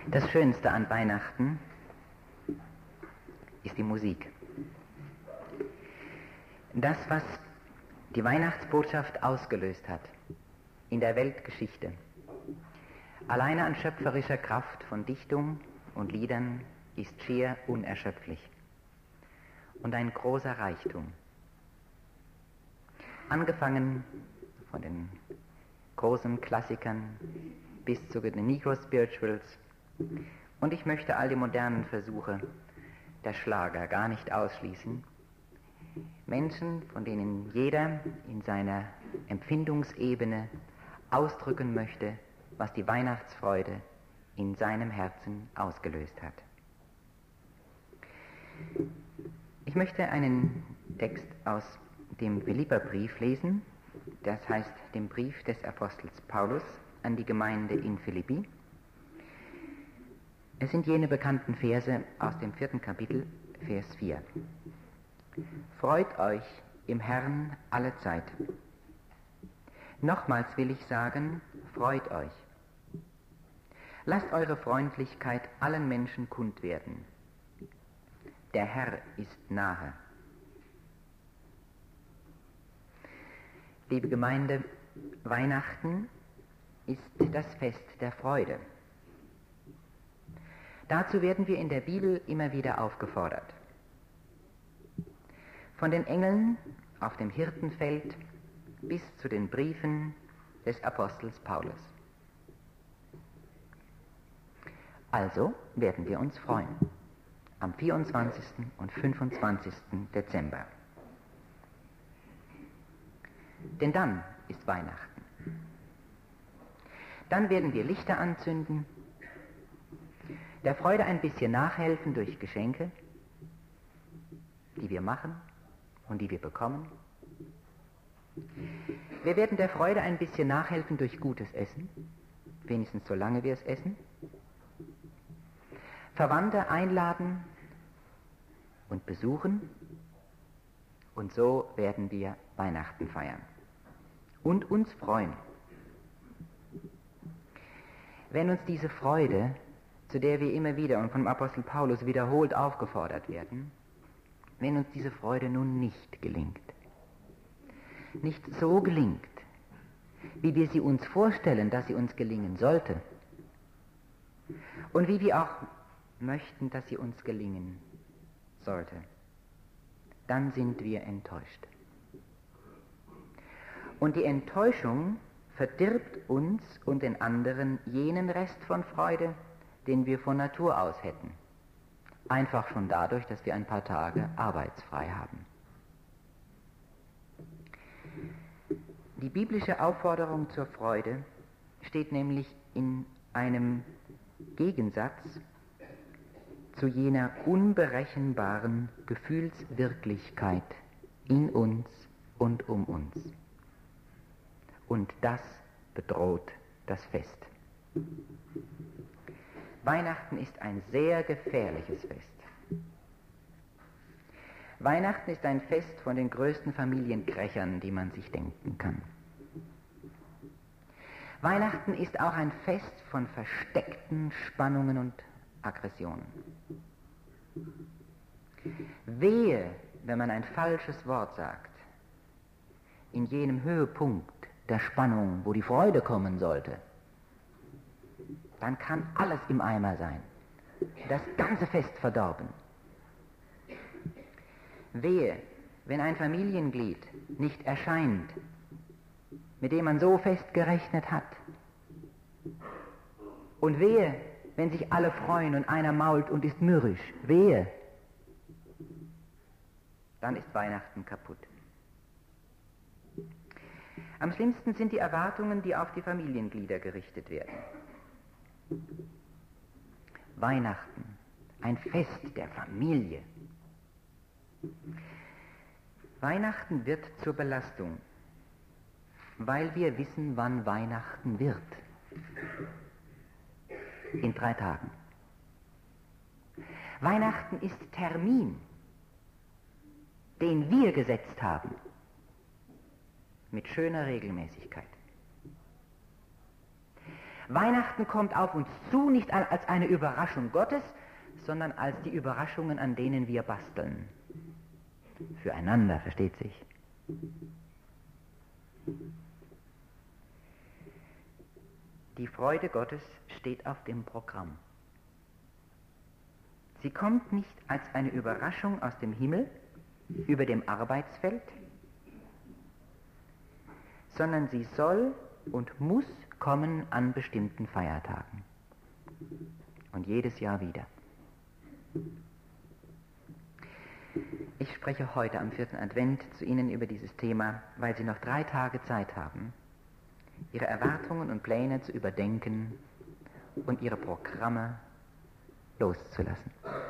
Das Schönste an Weihnachten ist die Musik. Das, was die Weihnachtsbotschaft ausgelöst hat in der Weltgeschichte, alleine an schöpferischer Kraft von Dichtung und Liedern, ist schier unerschöpflich und ein großer Reichtum. Angefangen von den großen Klassikern bis zu den Negro Spirituals, und ich möchte all die modernen Versuche der Schlager gar nicht ausschließen. Menschen, von denen jeder in seiner Empfindungsebene ausdrücken möchte, was die Weihnachtsfreude in seinem Herzen ausgelöst hat. Ich möchte einen Text aus dem Philipperbrief lesen, das heißt dem Brief des Apostels Paulus an die Gemeinde in Philippi. Es sind jene bekannten Verse aus dem 4. Kapitel, Vers 4. Freut euch im Herrn alle Zeit. Nochmals will ich sagen, freut euch. Lasst eure Freundlichkeit allen Menschen kund werden. Der Herr ist nahe. Liebe Gemeinde, Weihnachten ist das Fest der Freude. Dazu werden wir in der Bibel immer wieder aufgefordert. Von den Engeln auf dem Hirtenfeld bis zu den Briefen des Apostels Paulus. Also werden wir uns freuen am 24. und 25. Dezember. Denn dann ist Weihnachten. Dann werden wir Lichter anzünden, der Freude ein bisschen nachhelfen durch Geschenke, die wir machen und die wir bekommen. Wir werden der Freude ein bisschen nachhelfen durch gutes Essen, wenigstens solange wir es essen. Verwandte einladen und besuchen, und so werden wir Weihnachten feiern und uns freuen. Wenn uns diese Freude, zu der wir immer wieder und vom Apostel Paulus wiederholt aufgefordert werden, wenn uns diese Freude nun nicht gelingt, nicht so gelingt, wie wir sie uns vorstellen, dass sie uns gelingen sollte, und wie wir auch möchten, dass sie uns gelingen sollte, dann sind wir enttäuscht. Und die Enttäuschung verdirbt uns und den anderen jenen Rest von Freude, den wir von Natur aus hätten. Einfach schon dadurch, dass wir ein paar Tage arbeitsfrei haben. Die biblische Aufforderung zur Freude steht nämlich in einem Gegensatz zu jener unberechenbaren Gefühlswirklichkeit in uns und um uns. Und das bedroht das Fest. Weihnachten ist ein sehr gefährliches Fest. Weihnachten ist ein Fest von den größten Familienkrechern, die man sich denken kann. Weihnachten ist auch ein Fest von versteckten Spannungen und Aggressionen. Wehe, wenn man ein falsches Wort sagt, in jenem Höhepunkt der Spannung, wo die Freude kommen sollte, dann kann alles im Eimer sein, das ganze Fest verdorben. Wehe, wenn ein Familienglied nicht erscheint, mit dem man so fest gerechnet hat. Und wehe, wenn sich alle freuen und einer mault und ist mürrisch. Wehe, dann ist Weihnachten kaputt. Am schlimmsten sind die Erwartungen, die auf die Familienglieder gerichtet werden. Weihnachten, ein Fest der Familie. Weihnachten wird zur Belastung, weil wir wissen, wann Weihnachten wird. In 3 Tagen. Weihnachten ist Termin, den wir gesetzt haben, mit schöner Regelmäßigkeit. Weihnachten kommt auf uns zu, nicht als eine Überraschung Gottes, sondern als die Überraschungen, an denen wir basteln. Füreinander, versteht sich. Die Freude Gottes steht auf dem Programm. Sie kommt nicht als eine Überraschung aus dem Himmel über dem Arbeitsfeld, sondern sie soll und muss kommen an bestimmten Feiertagen. Und jedes Jahr wieder. Ich spreche heute am 4. Advent zu Ihnen über dieses Thema, weil Sie noch 3 Tage Zeit haben, Ihre Erwartungen und Pläne zu überdenken und Ihre Programme loszulassen.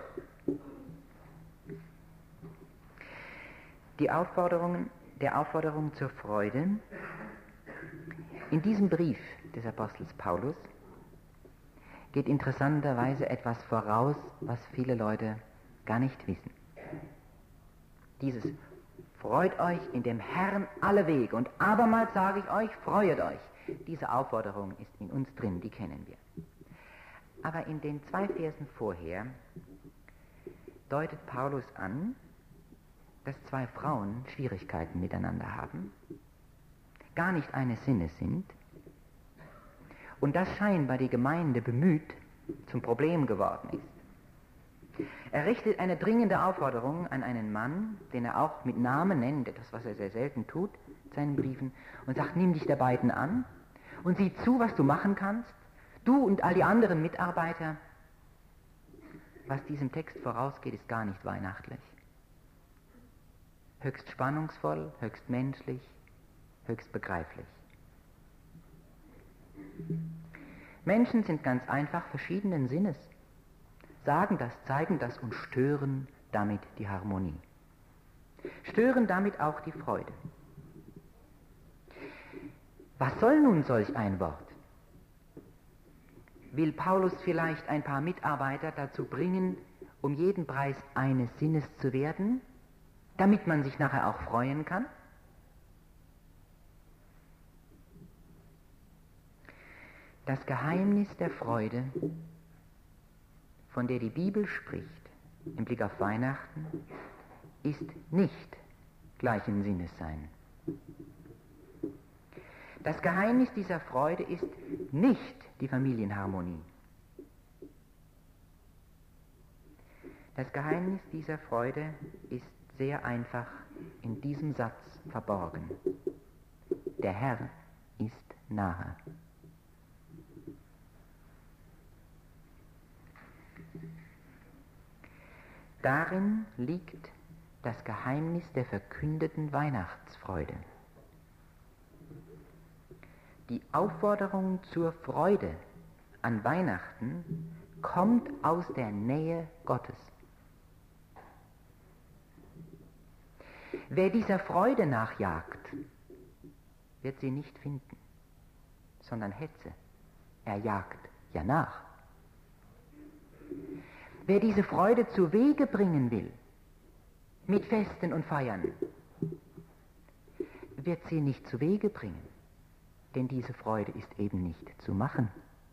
Der Aufforderung zur Freude in diesem Brief des Apostels Paulus geht interessanterweise etwas voraus, was viele Leute gar nicht wissen. Dieses freut euch in dem Herrn alle Wege, und abermals sage ich euch, freuet euch. Diese Aufforderung ist in uns drin, die kennen wir. Aber in den 2 Versen vorher deutet Paulus an, dass 2 Frauen Schwierigkeiten miteinander haben, gar nicht eines Sinnes sind, und das scheinbar die Gemeinde bemüht zum Problem geworden ist. Er richtet eine dringende Aufforderung an einen Mann, den er auch mit Namen nennt, etwas, was er sehr selten tut in seinen Briefen, und sagt, nimm dich der beiden an und sieh zu, was du machen kannst, du und all die anderen Mitarbeiter. Was diesem Text vorausgeht, ist gar nicht weihnachtlich. Höchst spannungsvoll, höchst menschlich, höchst begreiflich. Menschen sind ganz einfach verschiedenen Sinnes, sagen das, zeigen das und stören damit die Harmonie. Stören damit auch die Freude. Was soll nun solch ein Wort? Will Paulus vielleicht ein paar Mitarbeiter dazu bringen, um jeden Preis eines Sinnes zu werden, damit man sich nachher auch freuen kann? Das Geheimnis der Freude, von der die Bibel spricht im Blick auf Weihnachten, ist nicht gleichen Sinnes sein. Das Geheimnis dieser Freude ist nicht die Familienharmonie. Das Geheimnis dieser Freude ist sehr einfach in diesem Satz verborgen. Der Herr ist nahe. Darin liegt das Geheimnis der verkündeten Weihnachtsfreude. Die Aufforderung zur Freude an Weihnachten kommt aus der Nähe Gottes. Wer dieser Freude nachjagt, wird sie nicht finden, sondern Hetze. Er jagt ja nach. Wer diese Freude zu Wege bringen will, mit Festen und Feiern, wird sie nicht zu Wege bringen, denn diese Freude ist eben nicht zu machen.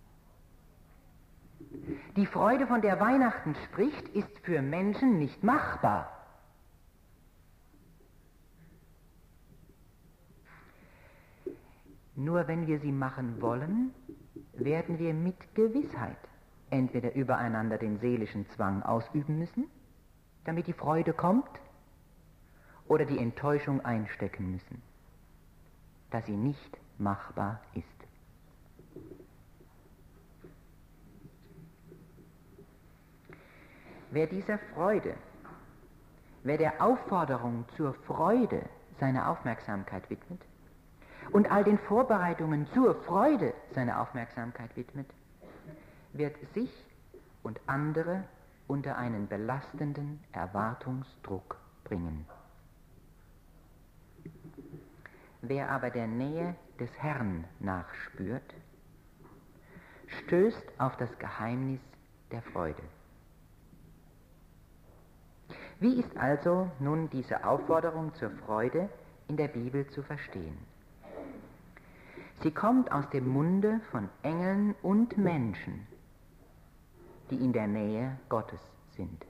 Die Freude, von der Weihnachten spricht, ist für Menschen nicht machbar. Nur wenn wir sie machen wollen, werden wir mit Gewissheit entweder übereinander den seelischen Zwang ausüben müssen, damit die Freude kommt, oder die Enttäuschung einstecken müssen, dass sie nicht machbar ist. Wer der Aufforderung zur Freude seine Aufmerksamkeit widmet und all den Vorbereitungen zur Freude seine Aufmerksamkeit widmet, wird sich und andere unter einen belastenden Erwartungsdruck bringen. Wer aber der Nähe des Herrn nachspürt, stößt auf das Geheimnis der Freude. Wie ist also nun diese Aufforderung zur Freude in der Bibel zu verstehen? Sie kommt aus dem Munde von Engeln und Menschen, die in der Nähe Gottes sind.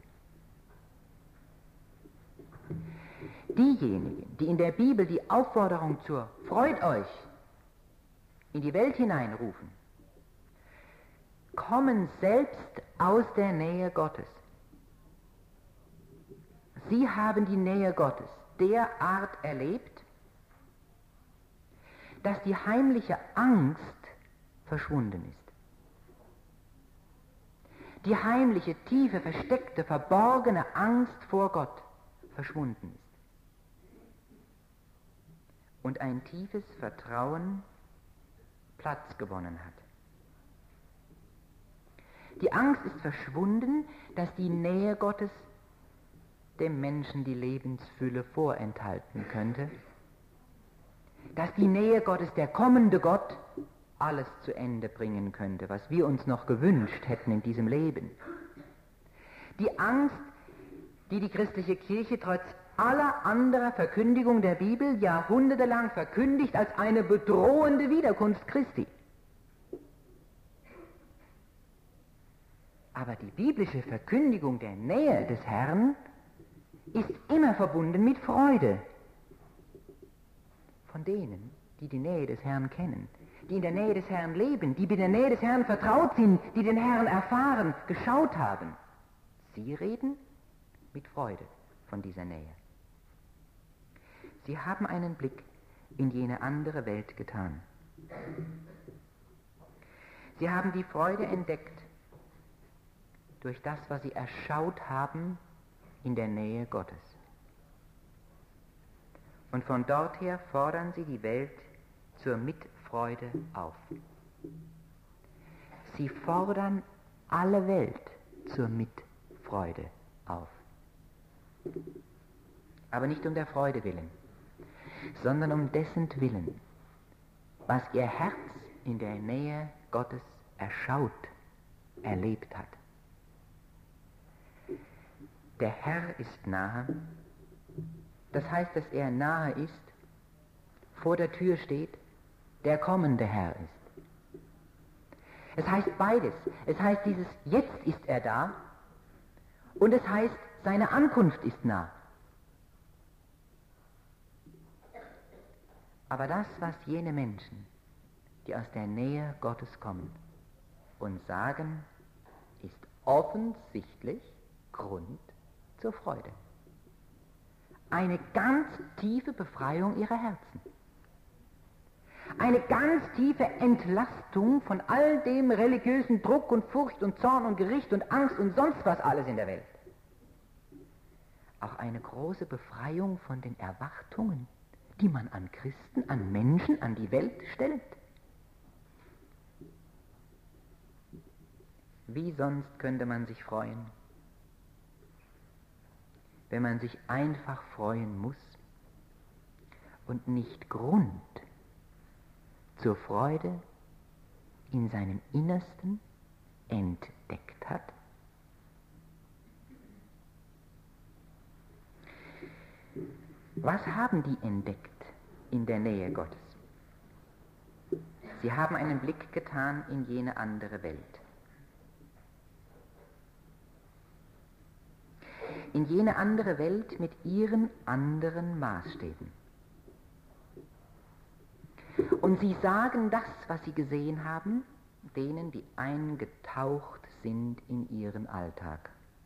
Diejenigen, die in der Bibel die Aufforderung zur Freut euch in die Welt hineinrufen, kommen selbst aus der Nähe Gottes. Sie haben die Nähe Gottes derart erlebt, dass die heimliche Angst verschwunden ist. Die heimliche, tiefe, versteckte, verborgene Angst vor Gott verschwunden ist. Und ein tiefes Vertrauen Platz gewonnen hat. Die Angst ist verschwunden, dass die Nähe Gottes dem Menschen die Lebensfülle vorenthalten könnte, dass die Nähe Gottes, der kommende Gott, alles zu Ende bringen könnte, was wir uns noch gewünscht hätten in diesem Leben. Die Angst, die die christliche Kirche trotz aller anderer Verkündigung der Bibel jahrhundertelang verkündigt als eine bedrohende Wiederkunft Christi. Aber die biblische Verkündigung der Nähe des Herrn ist immer verbunden mit Freude. Von denen, die die Nähe des Herrn kennen, die in der Nähe des Herrn leben, die mit der Nähe des Herrn vertraut sind, die den Herrn erfahren, geschaut haben. Sie reden mit Freude von dieser Nähe. Sie haben einen Blick in jene andere Welt getan. Sie haben die Freude entdeckt durch das, was sie erschaut haben in der Nähe Gottes. Und von dort her fordern sie die Welt zur Mitfreude auf. Sie fordern alle Welt zur Mitfreude auf. Aber nicht um der Freude willen, sondern um dessen Willen, was ihr Herz in der Nähe Gottes erschaut, erlebt hat. Der Herr ist nahe, das heißt, dass er nahe ist, vor der Tür steht, der kommende Herr ist. Es heißt beides. Es heißt dieses Jetzt ist er da und es heißt, seine Ankunft ist nah. Aber das, was jene Menschen, die aus der Nähe Gottes kommen und sagen, ist offensichtlich Grund zur Freude. Eine ganz tiefe Befreiung ihrer Herzen. Eine ganz tiefe Entlastung von all dem religiösen Druck und Furcht und Zorn und Gericht und Angst und sonst was alles in der Welt. Auch eine große Befreiung von den Erwartungen, die man an Christen, an Menschen, an die Welt stellt. Wie sonst könnte man sich freuen, wenn man sich einfach freuen muss und nicht Grund zur Freude in seinem Innersten entdeckt hat? Was haben die entdeckt in der Nähe Gottes? Sie haben einen Blick getan in jene andere Welt. In jene andere Welt mit ihren anderen Maßstäben. Und sie sagen das, was sie gesehen haben, denen, die eingetaucht sind in ihren Alltag.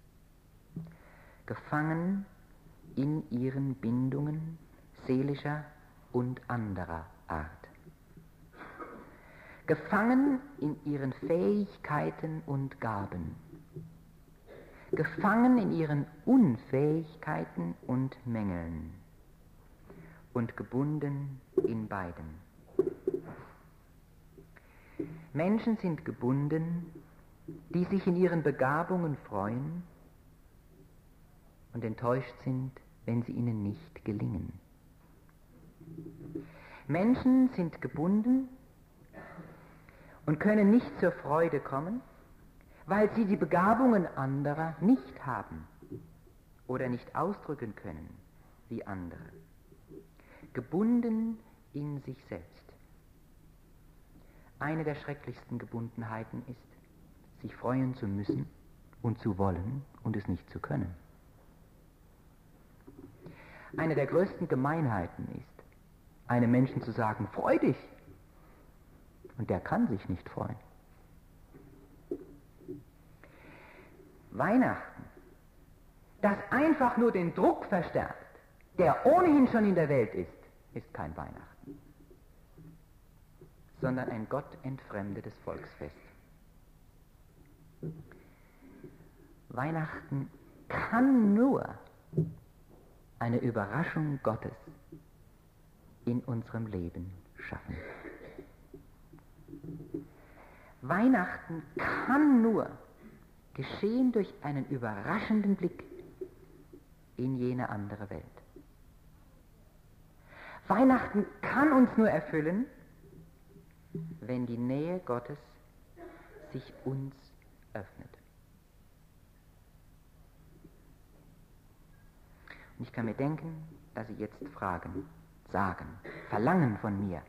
Gefangen in ihren Bindungen seelischer und anderer Art. Gefangen in ihren Fähigkeiten und Gaben. Gefangen in ihren Unfähigkeiten und Mängeln. Und gebunden in beiden. Menschen sind gebunden, die sich in ihren Begabungen freuen und enttäuscht sind, wenn sie ihnen nicht gelingen. Menschen sind gebunden und können nicht zur Freude kommen, weil sie die Begabungen anderer nicht haben oder nicht ausdrücken können wie andere. Gebunden in sich selbst. Eine der schrecklichsten Gebundenheiten ist, sich freuen zu müssen und zu wollen und es nicht zu können. Eine der größten Gemeinheiten ist, einem Menschen zu sagen, freu dich, und der kann sich nicht freuen. Weihnachten, das einfach nur den Druck verstärkt, der ohnehin schon in der Welt ist kein Weihnachten, sondern ein gottentfremdetes Volksfest. Weihnachten kann nur eine Überraschung Gottes in unserem Leben schaffen. Weihnachten kann nur geschehen durch einen überraschenden Blick in jene andere Welt. Weihnachten kann uns nur erfüllen, wenn die Nähe Gottes sich uns öffnet. Und ich kann mir denken, dass Sie jetzt fragen, sagen, verlangen von mir.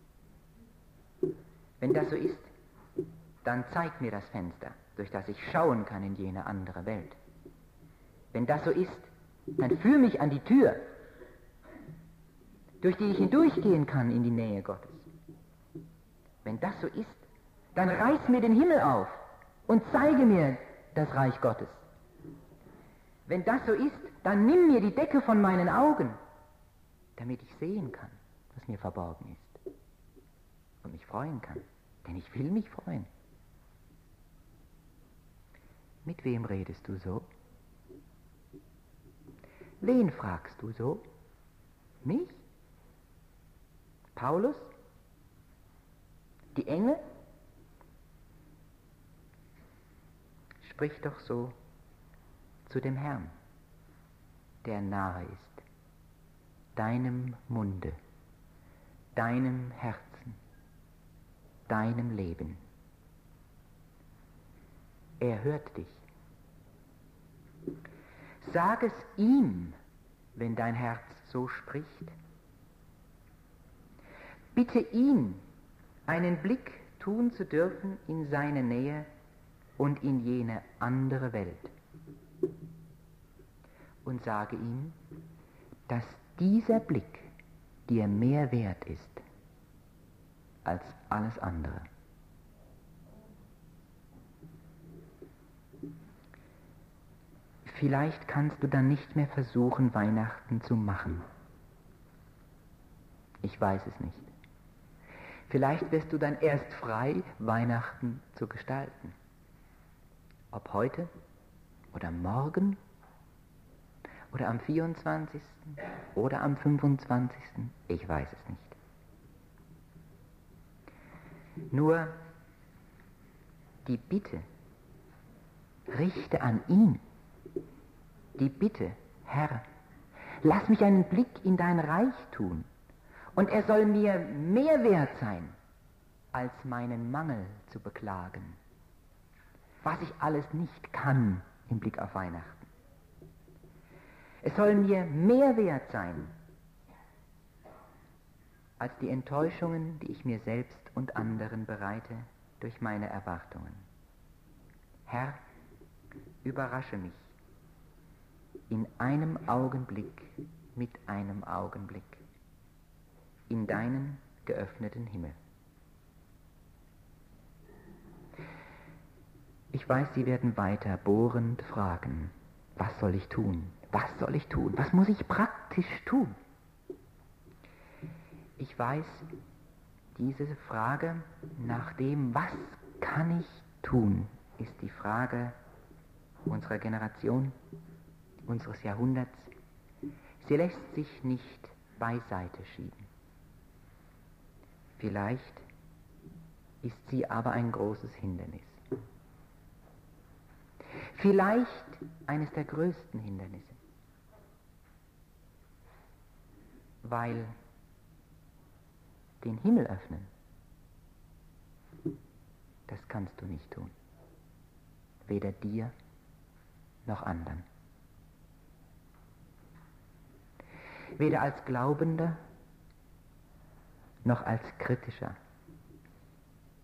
Wenn das so ist, dann zeig mir das Fenster, durch das ich schauen kann in jene andere Welt. Wenn das so ist, dann führ mich an die Tür, durch die ich hindurchgehen kann in die Nähe Gottes. Wenn das so ist, dann reiß mir den Himmel auf und zeige mir das Reich Gottes. Wenn das so ist, dann nimm mir die Decke von meinen Augen, damit ich sehen kann, was mir verborgen ist und mich freuen kann, denn ich will mich freuen. Mit wem redest du so? Wen fragst du so? Mich? Paulus? Die Engel? Sprich doch so zu dem Herrn, der nahe ist, deinem Munde, deinem Herzen, deinem Leben. Er hört dich. Sag es ihm, wenn dein Herz so spricht. Bitte ihn, einen Blick tun zu dürfen in seine Nähe und in jene andere Welt. Und sage ihm, dass dieser Blick dir mehr wert ist als alles andere. Vielleicht kannst du dann nicht mehr versuchen, Weihnachten zu machen. Ich weiß es nicht. Vielleicht wirst du dann erst frei, Weihnachten zu gestalten. Ob heute oder morgen oder am 24. oder am 25. Ich weiß es nicht. Nur die Bitte richte an ihn. Die Bitte, Herr, lass mich einen Blick in dein Reich tun, und er soll mir mehr wert sein, als meinen Mangel zu beklagen, was ich alles nicht kann im Blick auf Weihnachten. Es soll mir mehr wert sein, als die Enttäuschungen, die ich mir selbst und anderen bereite durch meine Erwartungen. Herr, überrasche mich in einem Augenblick mit einem Augenblick in deinen geöffneten Himmel. Ich weiß, Sie werden weiter bohrend fragen, was soll ich tun? Was soll ich tun? Was muss ich praktisch tun? Ich weiß, diese Frage nach dem, was kann ich tun, ist die Frage unserer Generation, unseres Jahrhunderts. Sie lässt sich nicht beiseite schieben. Vielleicht ist sie aber ein großes Hindernis. Vielleicht eines der größten Hindernisse. Weil den Himmel öffnen, das kannst du nicht tun. Weder dir noch anderen. Weder als Glaubender noch als Kritischer.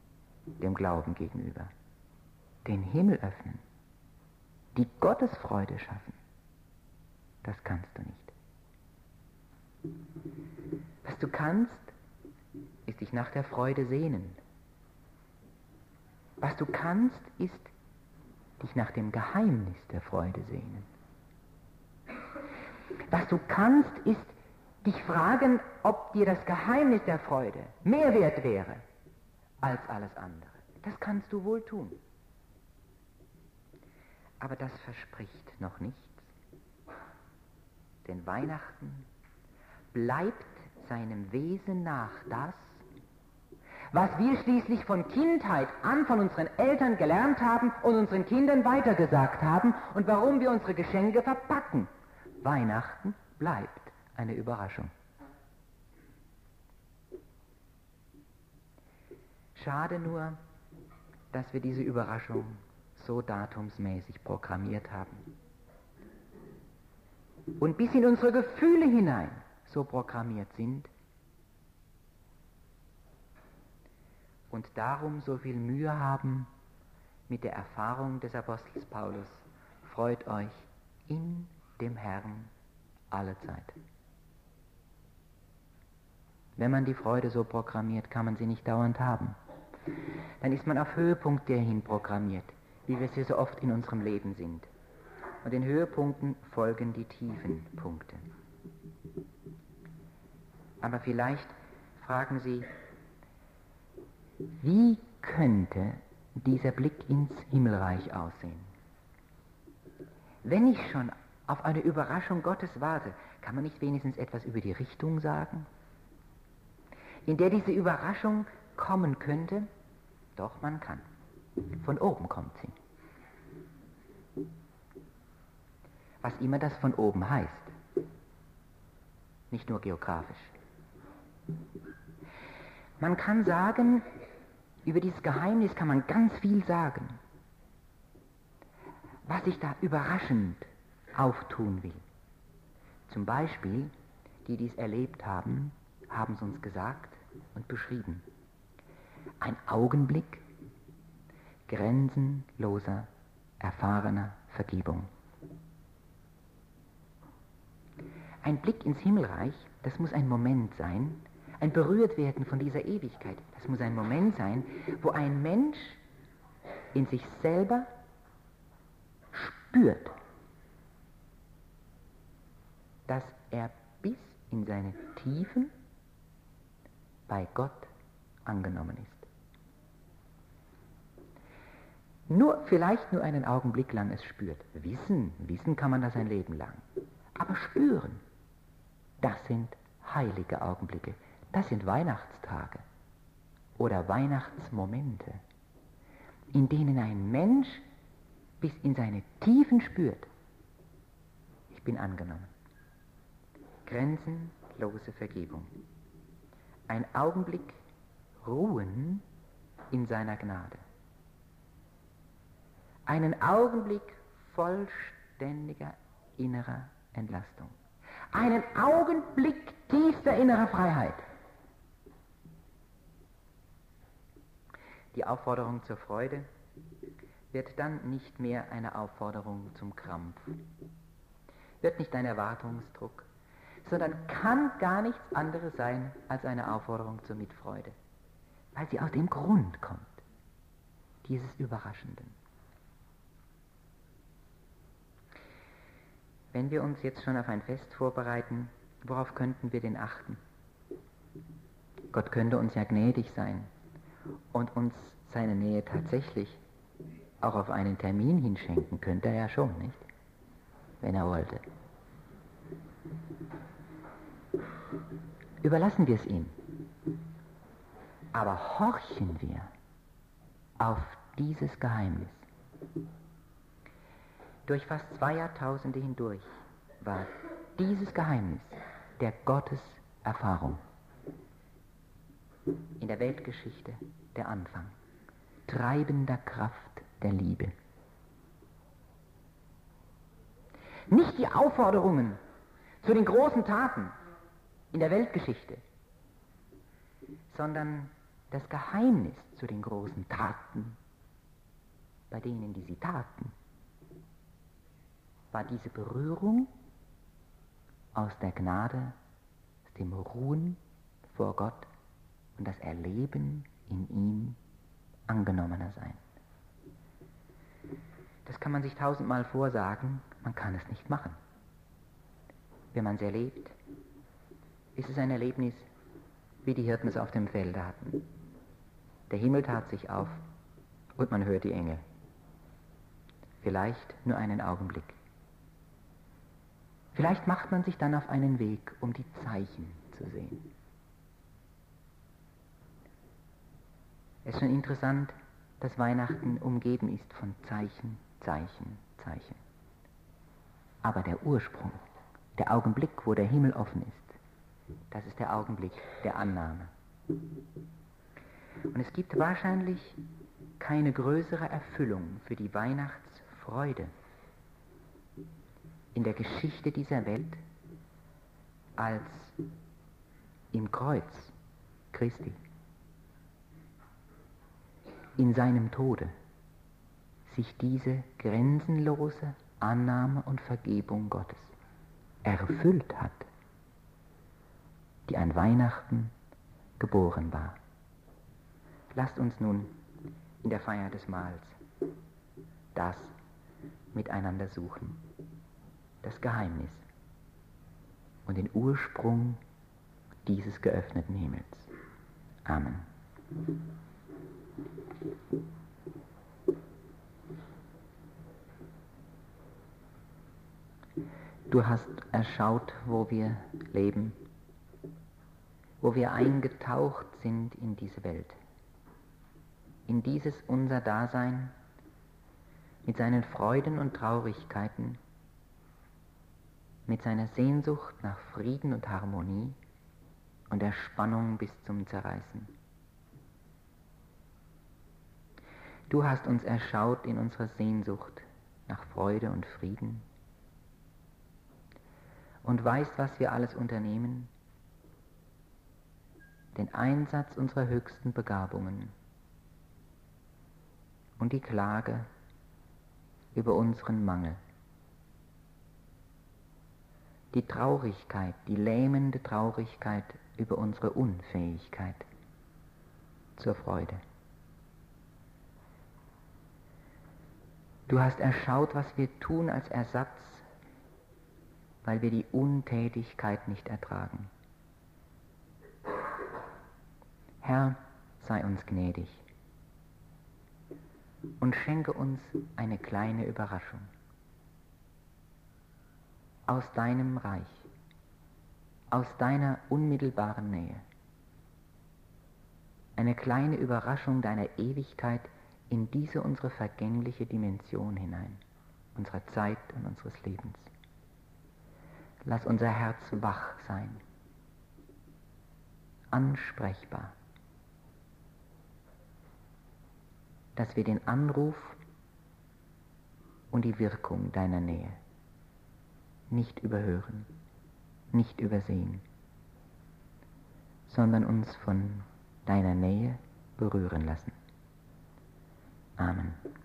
dem Glauben gegenüber. Den Himmel öffnen, die Gottesfreude schaffen, das kannst du nicht. Was du kannst, ist dich nach der Freude sehnen. Was du kannst, ist dich nach dem Geheimnis der Freude sehnen. Was du kannst, ist dich fragen, ob dir das Geheimnis der Freude mehr wert wäre als alles andere. Das kannst du wohl tun. Aber das verspricht noch nichts. Denn Weihnachten bleibt seinem Wesen nach das, was wir schließlich von Kindheit an von unseren Eltern gelernt haben und unseren Kindern weitergesagt haben und warum wir unsere Geschenke verpacken. Weihnachten bleibt eine Überraschung. Schade nur, dass wir diese Überraschung so datumsmäßig programmiert haben. Und bis in unsere Gefühle hinein so programmiert sind und darum so viel Mühe haben mit der Erfahrung des Apostels Paulus. Freut euch in dem Herrn alle Zeit. Wenn man die Freude so programmiert, kann man sie nicht dauernd haben. Dann ist man auf Höhepunkte hin programmiert, wie wir sie so oft in unserem Leben sind. Und den Höhepunkten folgen die tiefen Punkte. Aber vielleicht fragen Sie, wie könnte dieser Blick ins Himmelreich aussehen? Wenn ich schon auf eine Überraschung Gottes warte, kann man nicht wenigstens etwas über die Richtung sagen, in der diese Überraschung kommen könnte? Doch, man kann. Von oben kommt sie. Was immer das von oben heißt. Nicht nur geografisch. Man kann sagen, über dieses Geheimnis kann man ganz viel sagen, was sich da überraschend auftun will. Zum Beispiel, die dies erlebt haben, haben es uns gesagt und beschrieben. Ein Augenblick grenzenloser, erfahrener Vergebung. Ein Blick ins Himmelreich, das muss ein Moment sein, ein Berührtwerden von dieser Ewigkeit. Das muss ein Moment sein, wo ein Mensch in sich selber spürt, dass er bis in seine Tiefen bei Gott angenommen ist. Vielleicht nur einen Augenblick lang es spürt. Wissen kann man das ein Leben lang. Aber spüren, das sind heilige Augenblicke. Das sind Weihnachtstage oder Weihnachtsmomente, in denen ein Mensch bis in seine Tiefen spürt, ich bin angenommen. Grenzenlose Vergebung. Ein Augenblick Ruhen in seiner Gnade. Einen Augenblick vollständiger innerer Entlastung. Einen Augenblick tiefster innerer Freiheit. Die Aufforderung zur Freude wird dann nicht mehr eine Aufforderung zum Krampf, wird nicht ein Erwartungsdruck, sondern kann gar nichts anderes sein als eine Aufforderung zur Mitfreude, weil sie aus dem Grund kommt, dieses Überraschenden. Wenn wir uns jetzt schon auf ein Fest vorbereiten, worauf könnten wir denn achten? Gott könnte uns ja gnädig sein und uns seine Nähe tatsächlich auch auf einen Termin hinschenken, könnte er ja schon, nicht? Wenn er wollte. Überlassen wir es ihm. Aber horchen wir auf dieses Geheimnis. Durch fast 2 Jahrtausende hindurch war dieses Geheimnis der Gotteserfahrung. In der Weltgeschichte der Anfang, treibender Kraft der Liebe. Nicht die Aufforderungen zu den großen Taten in der Weltgeschichte, sondern Das Geheimnis zu den großen Taten, bei denen, die sie taten, war diese Berührung aus der Gnade, aus dem Ruhen vor Gott und das Erleben in ihm angenommener sein. Das kann man sich 1000-mal vorsagen, man kann es nicht machen. Wenn man es erlebt, ist es ein Erlebnis, wie die Hirten es auf dem Felde hatten. Der Himmel tat sich auf und man hört die Engel. Vielleicht nur einen Augenblick. Vielleicht macht man sich dann auf einen Weg, um die Zeichen zu sehen. Es ist schon interessant, dass Weihnachten umgeben ist von Zeichen, Zeichen, Zeichen. Aber der Ursprung, der Augenblick, wo der Himmel offen ist, das ist der Augenblick der Annahme. Und es gibt wahrscheinlich keine größere Erfüllung für die Weihnachtsfreude in der Geschichte dieser Welt als im Kreuz Christi, in seinem Tode, sich diese grenzenlose Annahme und Vergebung Gottes erfüllt hat, die an Weihnachten geboren war. Lasst uns nun in der Feier des Mahls das miteinander suchen, das Geheimnis und den Ursprung dieses geöffneten Himmels. Amen. Du hast erschaut, wo wir leben, wo wir eingetaucht sind in diese Welt, in dieses unser Dasein mit seinen Freuden und Traurigkeiten, mit seiner Sehnsucht nach Frieden und Harmonie und der Spannung bis zum Zerreißen. Du hast uns erschaut in unserer Sehnsucht nach Freude und Frieden und weißt, was wir alles unternehmen, den Einsatz unserer höchsten Begabungen und die Klage über unseren Mangel. Die Traurigkeit, die lähmende Traurigkeit über unsere Unfähigkeit zur Freude. Du hast erschaut, was wir tun als Ersatz, weil wir die Untätigkeit nicht ertragen. Herr, sei uns gnädig und schenke uns eine kleine Überraschung aus deinem Reich, aus deiner unmittelbaren Nähe. Eine kleine Überraschung deiner Ewigkeit in diese unsere vergängliche Dimension hinein, unserer Zeit und unseres Lebens. Lass unser Herz wach sein, ansprechbar, dass wir den Anruf und die Wirkung deiner Nähe nicht überhören, nicht übersehen, sondern uns von deiner Nähe berühren lassen. Amen.